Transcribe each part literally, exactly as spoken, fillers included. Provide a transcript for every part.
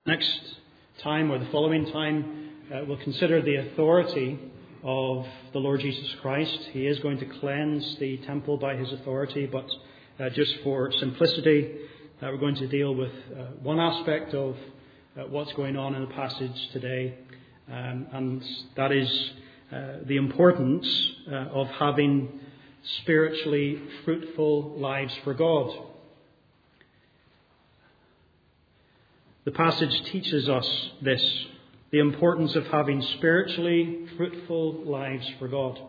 Next time, or the following time, uh, we'll consider the authority of the Lord Jesus Christ. He is going to cleanse the temple by his authority, but uh, just for simplicity, uh, we're going to deal with uh, one aspect of uh, what's going on in the passage today, um, and that is uh, the importance uh, of having spiritually fruitful lives for God. The passage teaches us this, the importance of having spiritually fruitful lives for God.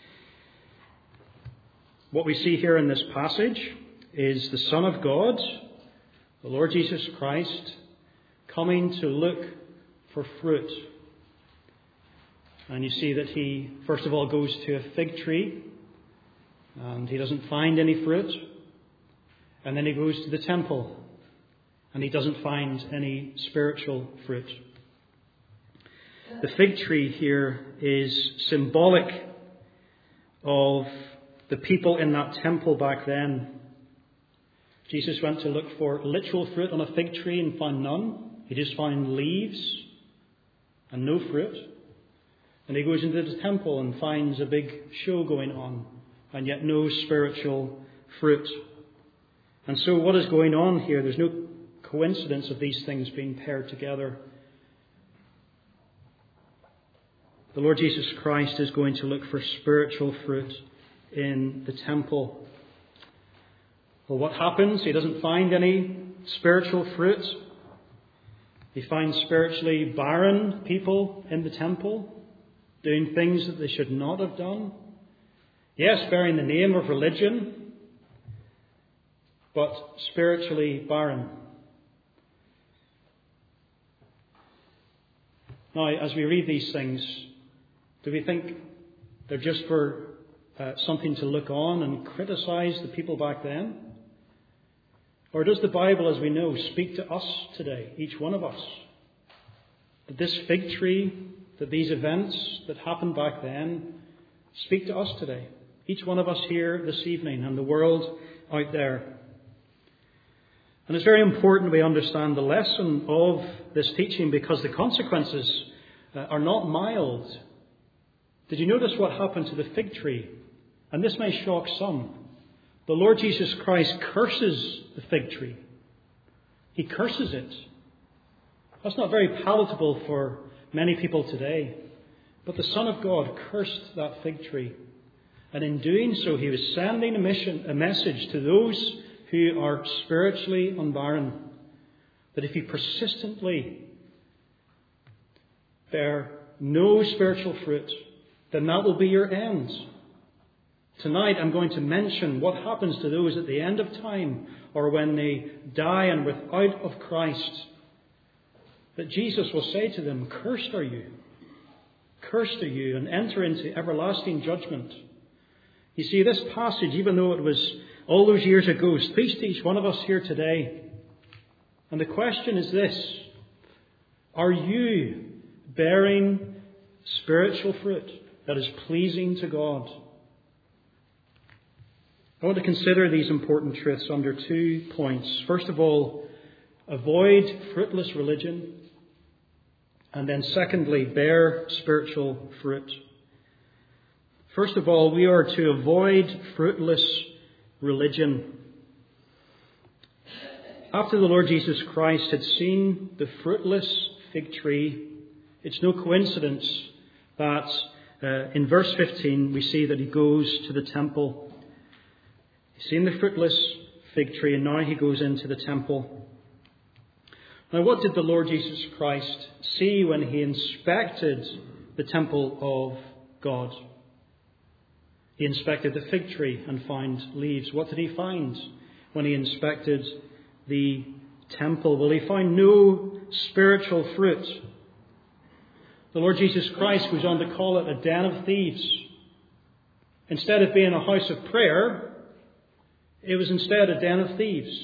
What we see here in this passage is the Son of God, the Lord Jesus Christ, coming to look for fruit. And you see that he, first of all, goes to a fig tree, and he doesn't find any fruit. And then he goes to the temple, and he doesn't find any spiritual fruit. The fig tree here is symbolic of the people in that temple back then. Jesus went to look for literal fruit on a fig tree and found none. He just found leaves and no fruit. And he goes into the temple and finds a big show going on, and yet no spiritual fruit. And so what is going on here? There's no coincidence of these things being paired together. The Lord Jesus Christ is going to look for spiritual fruit in the temple. Well, what happens? He doesn't find any spiritual fruit. He finds spiritually barren people in the temple, doing things that they should not have done. Yes, bearing the name of religion, but spiritually barren. Now, as we read these things, do we think they're just for uh, something to look on and criticize the people back then? Or does the Bible, as we know, speak to us today, each one of us? That this fig tree, that these events that happened back then speak to us today. Each one of us here this evening and the world out there. And it's very important we understand the lesson of this teaching, because the consequences uh, are not mild. Did you notice what happened to the fig tree? And this may shock some. The Lord Jesus Christ curses the fig tree. He curses it. That's not very palatable for many people today. But the Son of God cursed that fig tree. And in doing so, he was sending a mission, a message to those who are spiritually unbarren, that if you persistently bear no spiritual fruit, then that will be your end. Tonight I'm going to mention what happens to those at the end of time, or when they die and without of Christ, that Jesus will say to them, "Cursed are you, cursed are you, and enter into everlasting judgment." You see, this passage, even though it was all those years ago, speaks to each one of us here today. And the question is this: are you bearing spiritual fruit that is pleasing to God? I want to consider these important truths under two points. First of all, avoid fruitless religion. And then secondly, bear spiritual fruit. First of all, we are to avoid fruitless religion. After the Lord Jesus Christ had seen the fruitless fig tree, it's no coincidence that uh, in verse fifteen we see that he goes to the temple. He's seen the fruitless fig tree, and now he goes into the temple. Now, what did the Lord Jesus Christ see when he inspected the temple of God? He inspected the fig tree and found leaves. What did he find when he inspected the temple? Well, he found no spiritual fruit. The Lord Jesus Christ goes on to call it a den of thieves. Instead of being a house of prayer, it was instead a den of thieves.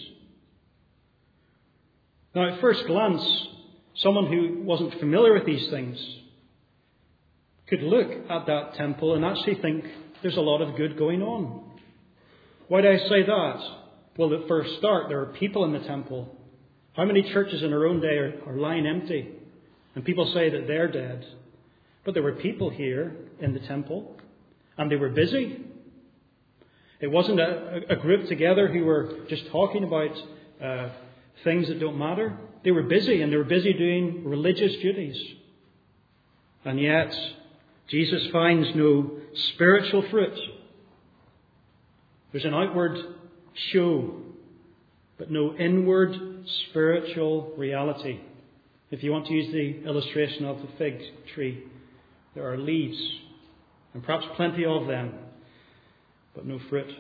Now, at first glance, someone who wasn't familiar with these things could look at that temple and actually think there's a lot of good going on. Why do I say that? Well, at first start, there are people in the temple. How many churches in our own day are, are lying empty? And people say that they're dead. But there were people here in the temple, and they were busy. It wasn't a, a group together who were just talking about uh, things that don't matter. They were busy, and they were busy doing religious duties. And yet, Jesus finds no spiritual fruit. There's an outward show, but no inward spiritual reality. If you want to use the illustration of the fig tree, there are leaves, and perhaps plenty of them, but no fruit.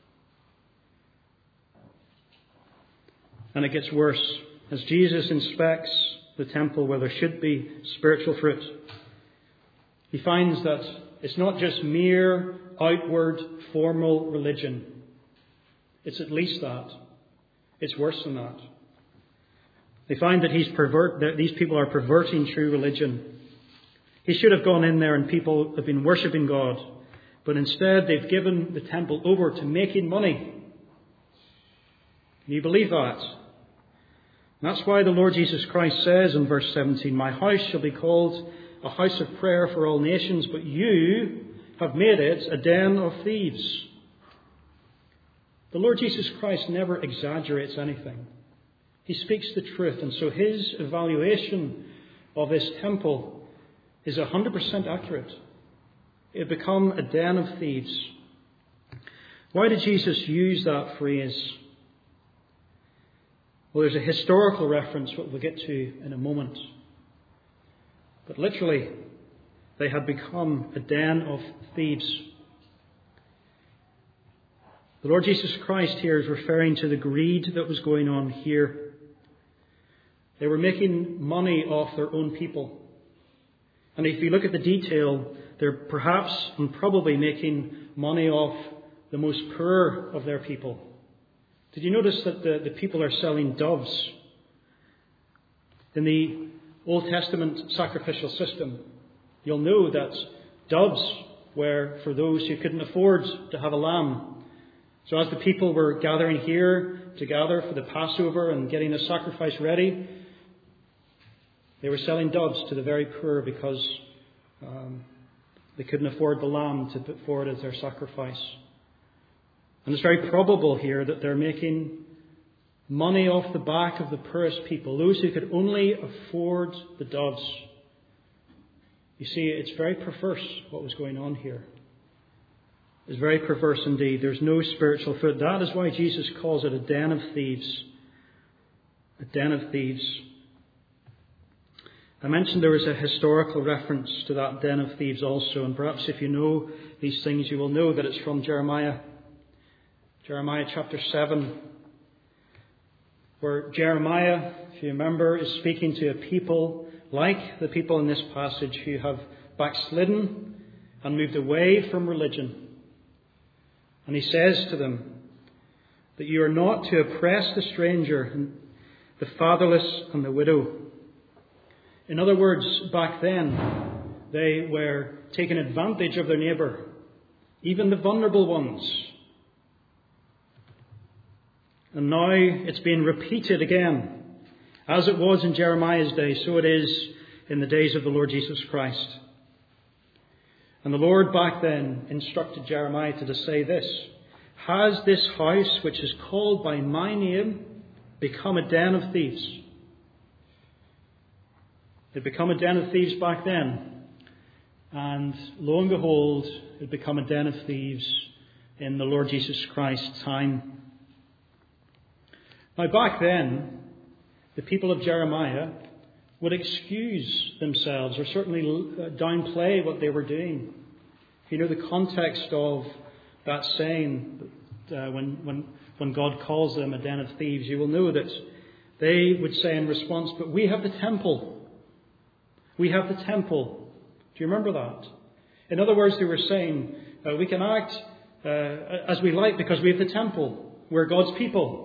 And it gets worse. As Jesus inspects the temple where there should be spiritual fruit, he finds that it's not just mere outward formal religion. It's at least that. It's worse than that. They find that he's pervert, that these people are perverting true religion. He should have gone in there and people have been worshipping God. But instead they've given the temple over to making money. Can you believe that? And that's why the Lord Jesus Christ says in verse seventeen, "My house shall be called a house of prayer for all nations, but you have made it a den of thieves." The Lord Jesus Christ never exaggerates anything. He speaks the truth, and so his evaluation of this temple is one hundred percent accurate. It had become a den of thieves. Why did Jesus use that phrase? Well, there's a historical reference, what we'll get to in a moment. But literally, they had become a den of thieves. The Lord Jesus Christ here is referring to the greed that was going on here. They were making money off their own people. And if you look at the detail, they're perhaps and probably making money off the most poor of their people. Did you notice that the, the people are selling doves? In the Old Testament sacrificial system, you'll know that doves were for those who couldn't afford to have a lamb. So as the people were gathering here together for the Passover and getting the sacrifice ready, they were selling doves to the very poor because um, they couldn't afford the lamb to put forward as their sacrifice. And it's very probable here that they're making money off the back of the poorest people, those who could only afford the doves. You see, it's very perverse what was going on here. It's very perverse indeed. There's no spiritual fruit. That is why Jesus calls it a den of thieves. A den of thieves. I mentioned there was a historical reference to that den of thieves also, and perhaps if you know these things, you will know that it's from Jeremiah. Jeremiah chapter seven, where Jeremiah, if you remember, is speaking to a people like the people in this passage who have backslidden and moved away from religion. And he says to them that you are not to oppress the stranger, and the fatherless and the widow. In other words, back then, they were taking advantage of their neighbour, even the vulnerable ones. And now it's being repeated again. As it was in Jeremiah's day, so it is in the days of the Lord Jesus Christ. And the Lord back then instructed Jeremiah to say this: "Has this house, which is called by my name, become a den of thieves?" It had become a den of thieves back then. And lo and behold, it had become a den of thieves in the Lord Jesus Christ's time. Now back then, the people of Jeremiah would excuse themselves or certainly downplay what they were doing. If you know the context of that saying, uh, when, when, when God calls them a den of thieves, you will know that they would say in response, "But we have the temple. We have the temple." Do you remember that? In other words, they were saying, uh, we can act uh, as we like because we have the temple. We're God's people.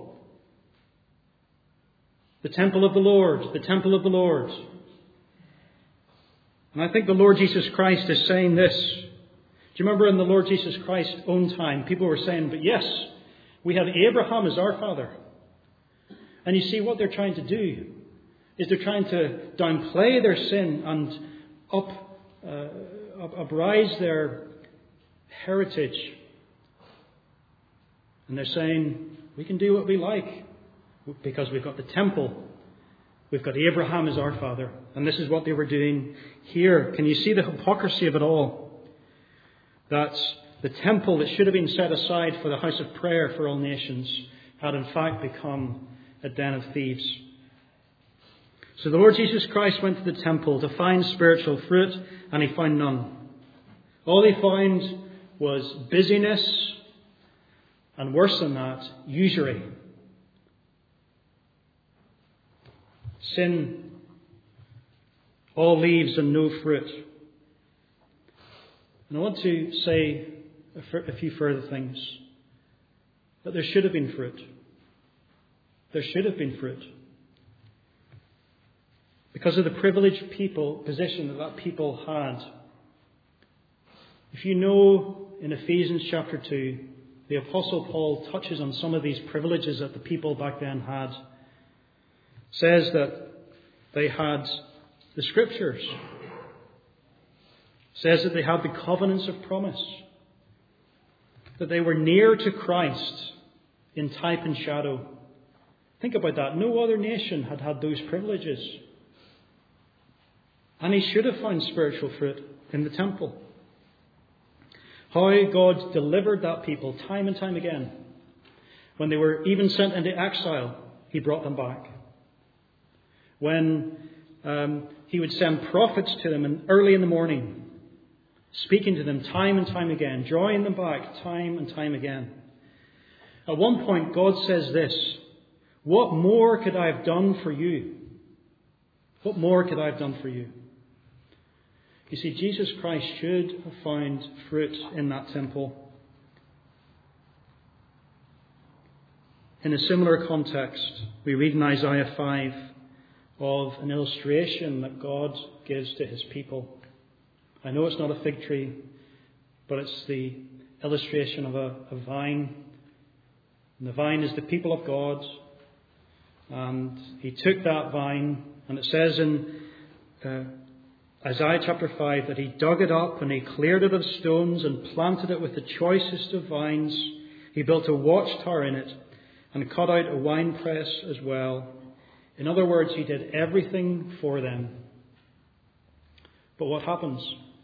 The temple of the Lord, the temple of the Lord. And I think the Lord Jesus Christ is saying this. Do you remember in the Lord Jesus Christ's own time, people were saying, "But yes, we have Abraham as our father. And you see what they're trying to do is they're trying to downplay their sin and up, uh, up uprise their heritage. And they're saying, we can do what we like because we've got the temple. We've got Abraham as our father. And this is what they were doing here. Can you see the hypocrisy of it all? That the temple that should have been set aside for the house of prayer for all nations had in fact become a den of thieves. So the Lord Jesus Christ went to the temple to find spiritual fruit, and he found none. All he found was busyness, and worse than that, usury. Sin, all leaves and no fruit. And I want to say a few further things. That there should have been fruit. There should have been fruit. Because of the privileged people position that that people had. If you know in Ephesians chapter two, the Apostle Paul touches on some of these privileges that the people back then had. Says that they had the Scriptures. Says that they had the covenants of promise. That they were near to Christ in type and shadow. Think about that. No other nation had had those privileges. And he should have found spiritual fruit in the temple. How God delivered that people time and time again. When they were even sent into exile, he brought them back. When um, he would send prophets to them in, early in the morning, speaking to them time and time again, drawing them back time and time again. At one point, God says this, "What more could I have done for you? What more could I have done for you?" You see, Jesus Christ should have found fruit in that temple. In a similar context, we read in Isaiah five of an illustration that God gives to his people. I know it's not a fig tree, but it's the illustration of a, a vine. And the vine is the people of God. And he took that vine, and it says in uh, Isaiah chapter five that he dug it up and he cleared it of stones and planted it with the choicest of vines. He built a watchtower in it and cut out a winepress as well. In other words, he did everything for them. But what happens?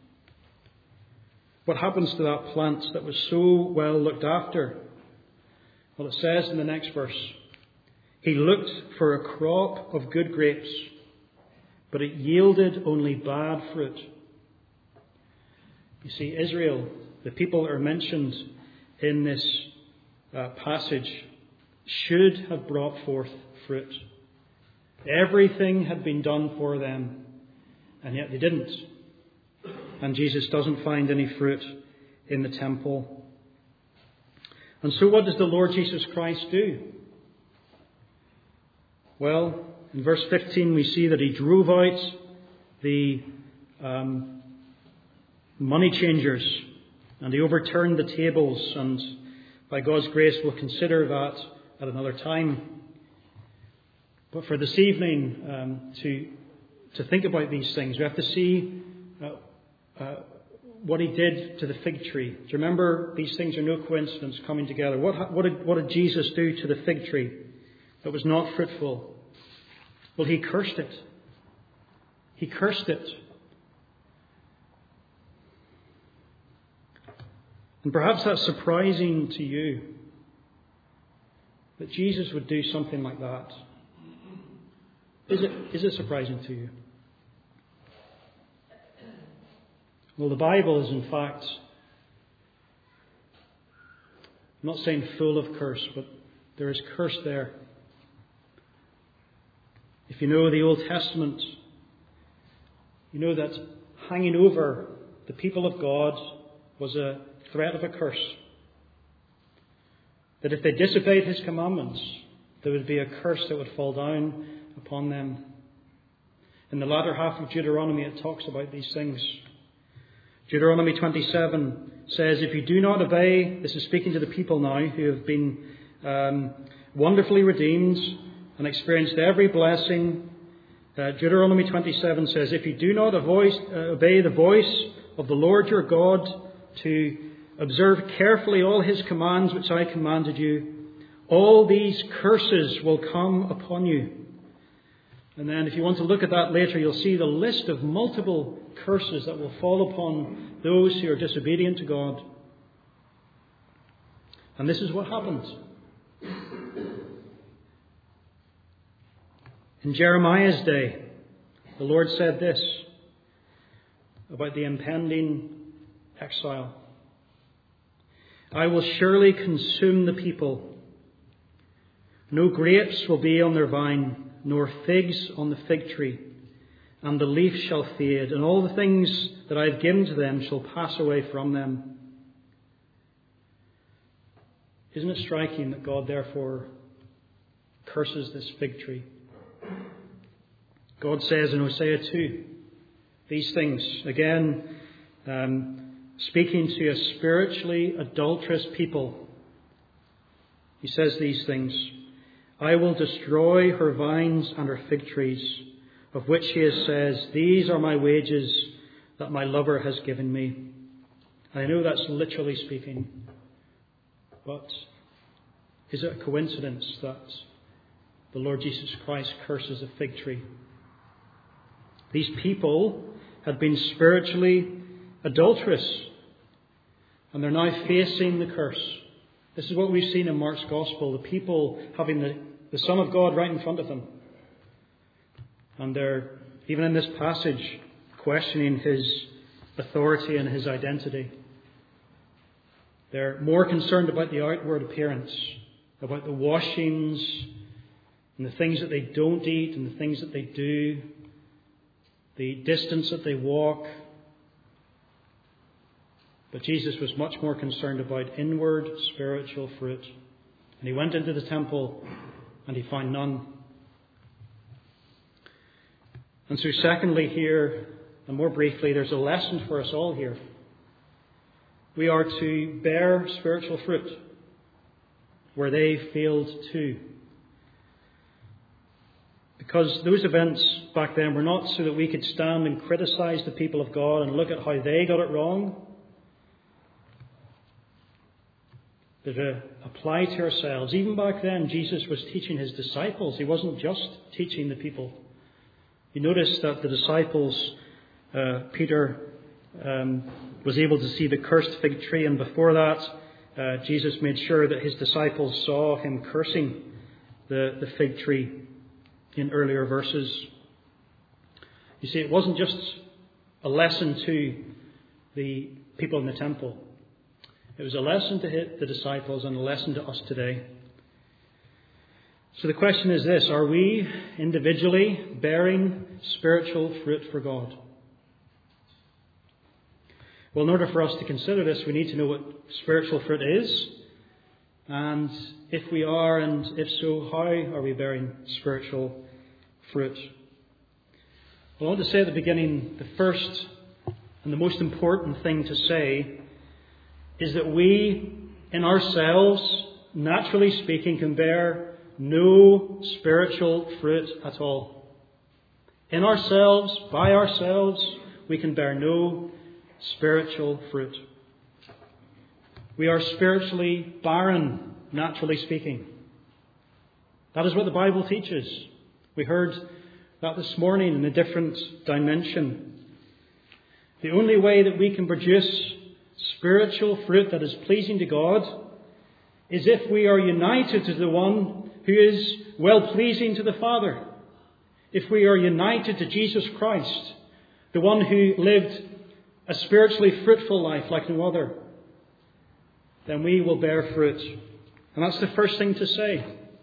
What happens to that plant that was so well looked after? Well, it says in the next verse, he looked for a crop of good grapes, but it yielded only bad fruit. You see, Israel, the people that are mentioned in this uh, passage, should have brought forth fruit. Everything had been done for them, and yet they didn't. And Jesus doesn't find any fruit in the temple. And so what does the Lord Jesus Christ do? Well, in verse fifteen we see that he drove out the um, money changers and he overturned the tables, and by God's grace we'll consider that at another time. But for this evening, um, to to think about these things, we have to see uh, uh, what he did to the fig tree. Do you remember, these things are no coincidence coming together. What, what, did, what did Jesus do to the fig tree that was not fruitful? Well, he cursed it. He cursed it. And perhaps that's surprising to you, that Jesus would do something like that. Is it, is it surprising to you? Well, the Bible is in fact, I'm not saying full of curse, but there is curse there. If you know the Old Testament, you know that hanging over the people of God was a threat of a curse. That if they disobeyed his commandments, there would be a curse that would fall down upon them. In the latter half of Deuteronomy, it talks about these things. Deuteronomy twenty-seven says, if you do not obey, this is speaking to the people now who have been um, wonderfully redeemed and experienced every blessing. Uh, Deuteronomy twenty-seven says, if you do not avoid, uh, obey the voice of the Lord your God to observe carefully all his commands which I commanded you, all these curses will come upon you. And then if you want to look at that later, you'll see the list of multiple curses that will fall upon those who are disobedient to God. And this is what happened. In Jeremiah's day, the Lord said this about the impending exile. I will surely consume the people. No grapes will be on their vine, nor figs on the fig tree, and the leaf shall fade, and all the things that I have given to them shall pass away from them. Isn't it striking that God therefore curses this fig tree? God says in Hosea two, these things, again, um, speaking to a spiritually adulterous people, He says these things, I will destroy her vines and her fig trees, of which He has says, these are my wages that my lover has given me. I know that's literally speaking, but is it a coincidence that the Lord Jesus Christ curses a fig tree? These people had been spiritually adulterous, and they're now facing the curse. This is what we've seen in Mark's Gospel, the people having the, the Son of God right in front of them. And they're, even in this passage, questioning His authority and His identity. They're more concerned about the outward appearance, about the washings and the things that they don't eat and the things that they do, the distance that they walk. But Jesus was much more concerned about inward spiritual fruit. And He went into the temple and He found none. And so secondly here, and more briefly, there's a lesson for us all here. We are to bear spiritual fruit where they failed to. Because those events back then were not so that we could stand and criticize the people of God and look at how they got it wrong. They're to apply to ourselves. Even back then, Jesus was teaching His disciples. He wasn't just teaching the people. You notice that the disciples, uh, Peter um, was able to see the cursed fig tree, and before that, uh, Jesus made sure that His disciples saw Him cursing the, the fig tree in earlier verses. You see, it wasn't just a lesson to the people in the temple. It was a lesson to the disciples and a lesson to us today. So the question is this: are we individually bearing spiritual fruit for God? Well, in order for us to consider this, we need to know what spiritual fruit is. And if we are, and if so, how are we bearing spiritual fruit? Well, I want to say at the beginning, the first and the most important thing to say is that we, in ourselves, naturally speaking, can bear no spiritual fruit at all. In ourselves, by ourselves, we can bear no spiritual fruit. We are spiritually barren, naturally speaking. That is what the Bible teaches. We heard that this morning in a different dimension. The only way that we can produce spiritual fruit that is pleasing to God is if we are united to the one who is well-pleasing to the Father. If we are united to Jesus Christ, the one who lived a spiritually fruitful life like no other, then we will bear fruit. And that's the first thing to say.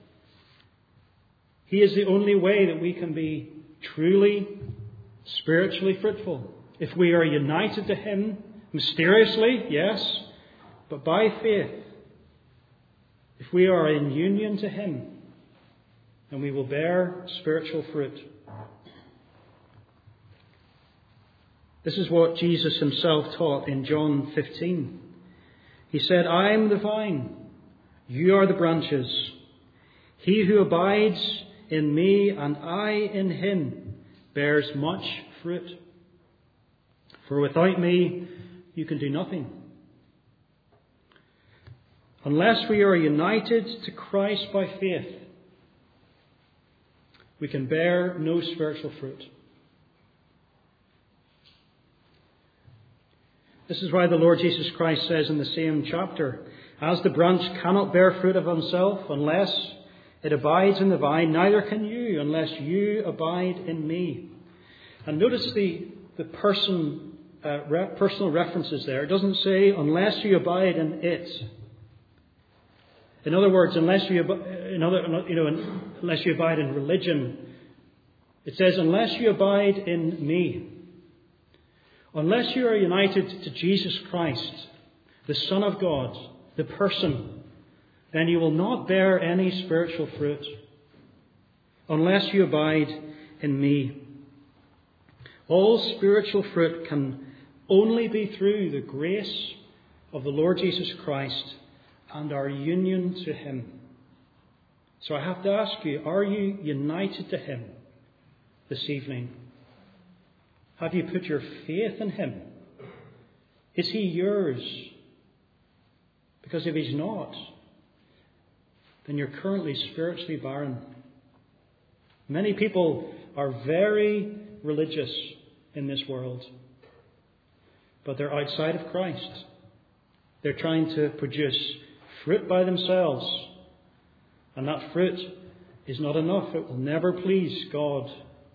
He is the only way that we can be truly spiritually fruitful. If we are united to Him, mysteriously, yes, but by faith. If we are in union to Him, then we will bear spiritual fruit. This is what Jesus Himself taught in John fifteen. He said, I am the vine, you are the branches. He who abides in me and I in him bears much fruit. For without me you can do nothing. Unless we are united to Christ by faith, we can bear no spiritual fruit. This is why the Lord Jesus Christ says in the same chapter, as the branch cannot bear fruit of himself unless it abides in the vine, neither can you unless you abide in me. And notice the, the person, uh, re- personal references there. It doesn't say unless you abide in it. In other words, unless you, in other, you know, unless you abide in religion, it says unless you abide in me. Unless you are united to Jesus Christ, the Son of God, the person, then you will not bear any spiritual fruit. Unless you abide in me. All spiritual fruit can only be through the grace of the Lord Jesus Christ and our union to him. So I have to ask you, are you united to him this evening? Have you put your faith in him? Is he yours? Because if he's not, then you're currently spiritually barren. Many people are very religious in this world, but they're outside of Christ. They're trying to produce fruit by themselves, and that fruit is not enough. It will never please God.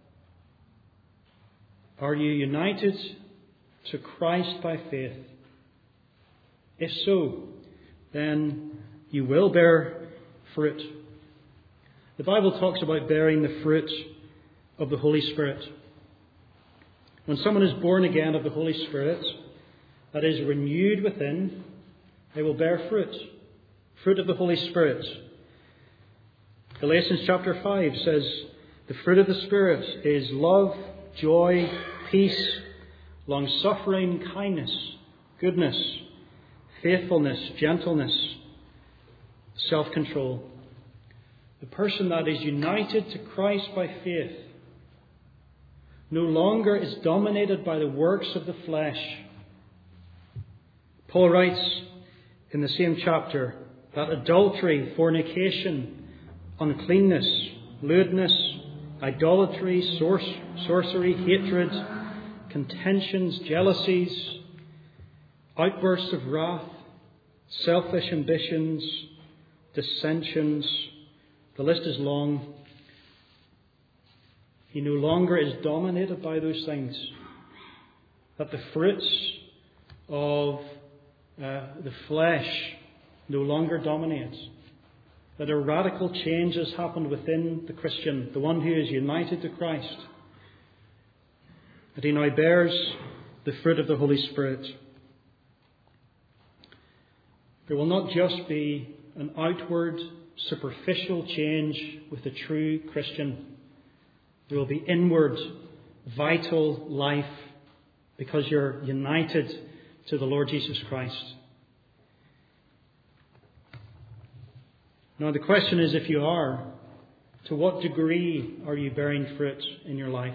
Are you united to Christ by faith? If so, then you will bear fruit. The Bible talks about bearing the fruit of the Holy Spirit. When someone is born again of the Holy Spirit, that is renewed within, they will bear fruit. Fruit of the Holy Spirit. Galatians chapter five says, the fruit of the Spirit is love, joy, peace, long-suffering, kindness, goodness, faithfulness, gentleness, self-control. The person that is united to Christ by faith no longer is dominated by the works of the flesh. Paul writes in the same chapter that adultery, fornication, uncleanness, lewdness, idolatry, sorcery, hatred, contentions, jealousies, outbursts of wrath, selfish ambitions, dissensions, the list is long. He no longer is dominated by those things. That the fruits of uh, the flesh no longer dominate. That a radical change has happened within the Christian, the one who is united to Christ. That he now bears the fruit of the Holy Spirit. There will not just be an outward, superficial change with the true Christian. There will be inward, vital life because you're united to the Lord Jesus Christ. Now the question is, if you are, to what degree are you bearing fruit in your life?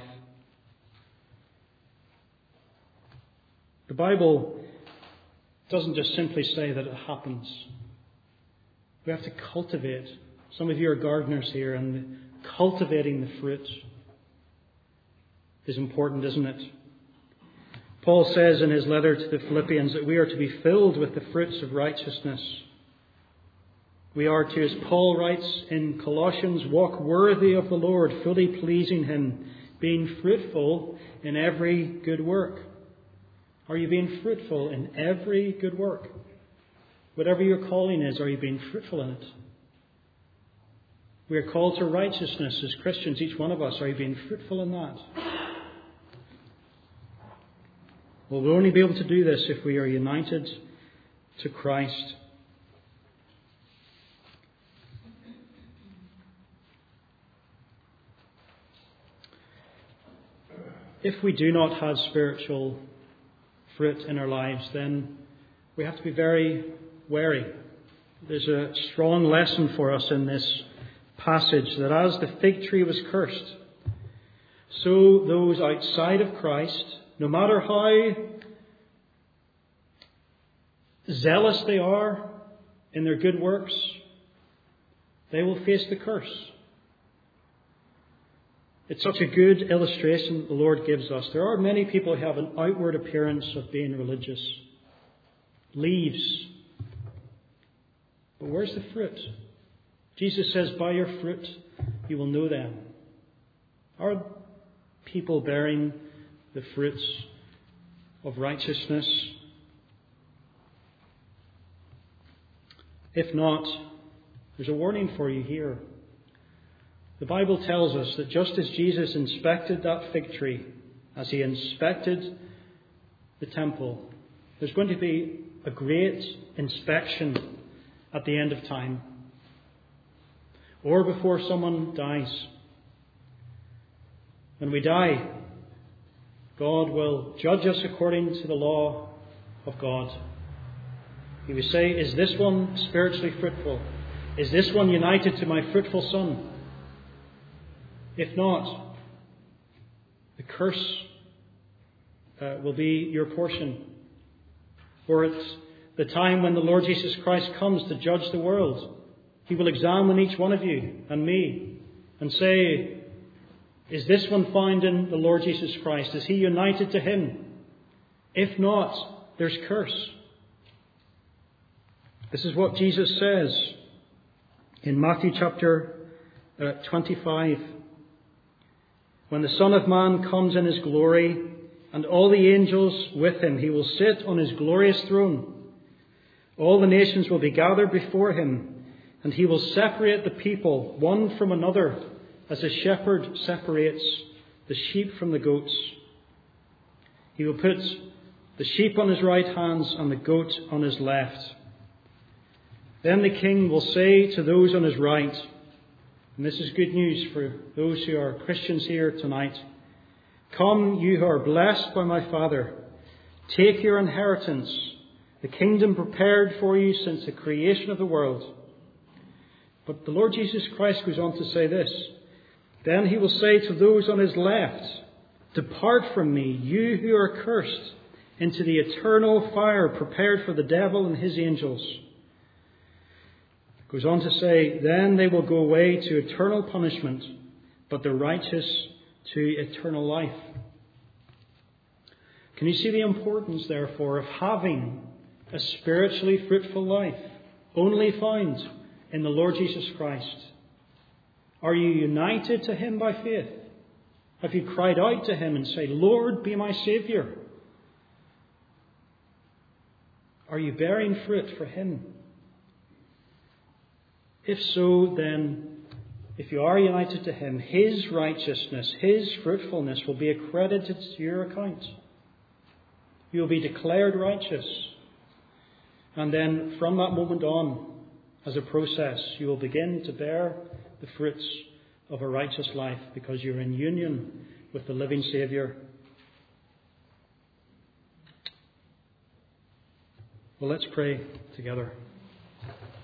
The Bible doesn't just simply say that it happens. We have to cultivate. Some of you are gardeners here, and cultivating the fruit is important, isn't it? Paul says in his letter to the Philippians that we are to be filled with the fruits of righteousness. We are to, as Paul writes in Colossians, walk worthy of the Lord, fully pleasing him, being fruitful in every good work. Are you being fruitful in every good work? Whatever your calling is, are you being fruitful in it? We are called to righteousness as Christians, each one of us. Are you being fruitful in that? Well, we'll only be able to do this if we are united to Christ. If we do not have spiritual fruit in our lives, then we have to be very wary. There's a strong lesson for us in this passage that as the fig tree was cursed, so those outside of Christ, no matter how zealous they are in their good works, they will face the curse. It's such a good illustration the Lord gives us. There are many people who have an outward appearance of being religious. Leaves. But where's the fruit? Jesus says, by your fruit you will know them. Are people bearing the fruits of righteousness? If not, there's a warning for you here. The Bible tells us that just as Jesus inspected that fig tree, as he inspected the temple, there's going to be a great inspection at the end of time, or before someone dies. When we die, God will judge us according to the law of God. He will say, is this one spiritually fruitful? Is this one united to my fruitful son? If not, the curse uh, will be your portion. For it's the time when the Lord Jesus Christ comes to judge the world. He will examine each one of you and me and say, is this one found in the Lord Jesus Christ? Is he united to him? If not, there's curse. This is what Jesus says in Matthew chapter uh, twenty-five. When the Son of Man comes in his glory, and all the angels with him, he will sit on his glorious throne. All the nations will be gathered before him, and he will separate the people one from another, as a shepherd separates the sheep from the goats. He will put the sheep on his right hand and the goat on his left. Then the king will say to those on his right, and this is good news for those who are Christians here tonight, come, you who are blessed by my Father, take your inheritance, the kingdom prepared for you since the creation of the world. But the Lord Jesus Christ goes on to say this, then he will say to those on his left, depart from me, you who are cursed, into the eternal fire prepared for the devil and his angels. Goes on to say, then they will go away to eternal punishment, but the righteous to eternal life. Can you see the importance, therefore, of having a spiritually fruitful life, only found in the Lord Jesus Christ? Are you united to him by faith? Have you cried out to him and say, Lord, be my Saviour? Are you bearing fruit for him? If so, then, if you are united to him, his righteousness, his fruitfulness will be accredited to your account. You will be declared righteous. And then from that moment on, as a process, you will begin to bear the fruits of a righteous life because you're in union with the living Saviour. Well, let's pray together.